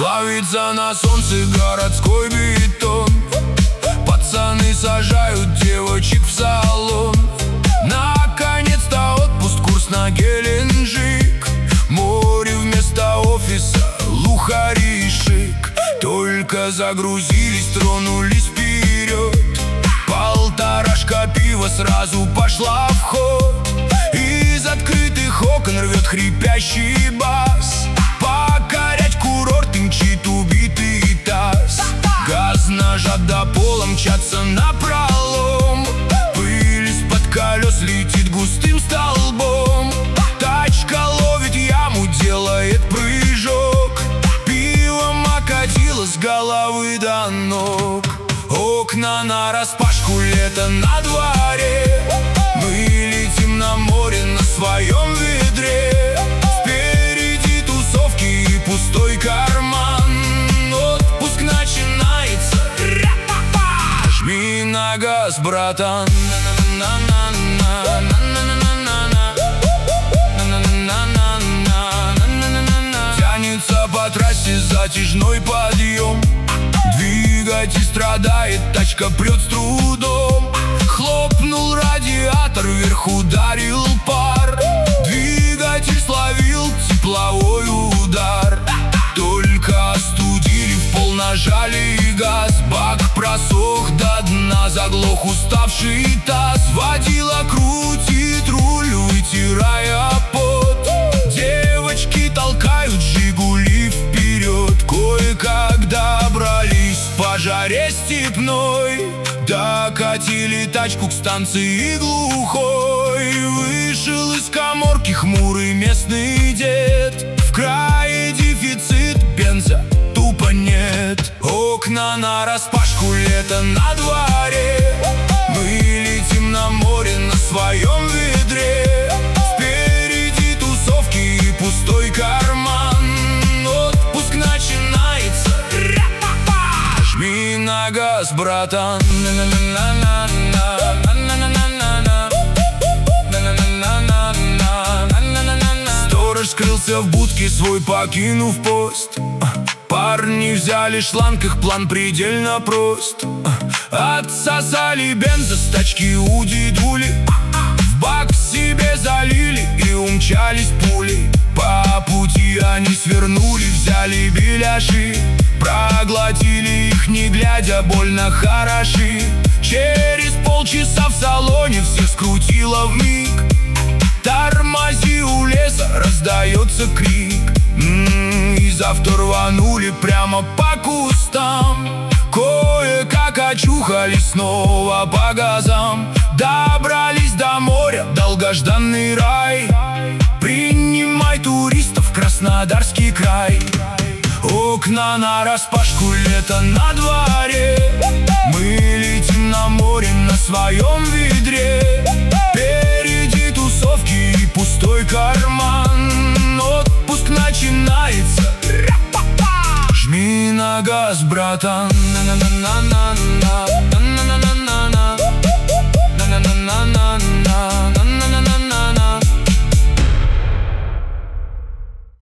Плавится на солнце городской бетон. Пацаны сажают девочек в салон. Наконец-то отпуск, курс на Геленджик. Море вместо офиса, лухари и шик. Только загрузились, тронулись вперед. Полторашка пива сразу пошла в ход. Из открытых окон рвет хрипящий бас. Покорять курорт и мчит убитый таз. Газ нажат до пола, мчатся напролом. Пыль из-под колес летит густым столбом. Тачка ловит яму, делает прыжок. Пивом окатило с головы до ног. Окна нараспашку, лето на дворе. Мы летим на море на своем ведре. Впереди тусовки и пустой карман. Отпуск начинается. Жми на газ, братан. Тянется по трассе затяжной подъем. Двигатель страдает, тачка прет с трудом. Хлопнул радиатор, вверх ударил пар. Двигатель словил тепловой удар. Только остудили, в пол нажали газ. Бак просох до дна, заглох уставший таз. Водила крутит руль, вытирая пот. Девочки толкают Жигули вперед. Кое-как добрались по жаре степной. Докатили тачку к станции глухой. Вышел из каморки хмурый местный дед. В крае дефицит, бенза тупо нет. Окна нараспашку, лето на дворе. Мы летим на море на своем ведре. Впереди тусовки и пустой карман. Отпуск начинается. Жми на газ, братан. Сторож скрылся в будке свой, покинув пост. Парни взяли шланг, их план предельно прост. Отсосали бенза с тачки у дедули. В бак себе залили и умчались пули. По пути они свернули, взяли беляши. Проглотили их, не глядя, больно хороши. Через полчаса в салоне всех скрутило вмиг. Тормози у леса, раздается крик. Из авто рванули прямо по кустам. Кое-как очухались снова по газам. Добрались до моря, долгожданный рай. Принимай туристов, Краснодарский край. Окна нараспашку, лето на дворе. Мы летим на море на своем ведре. Впереди тусовки и пустой карман. Отпуск начинается. Жми на газ, братан. На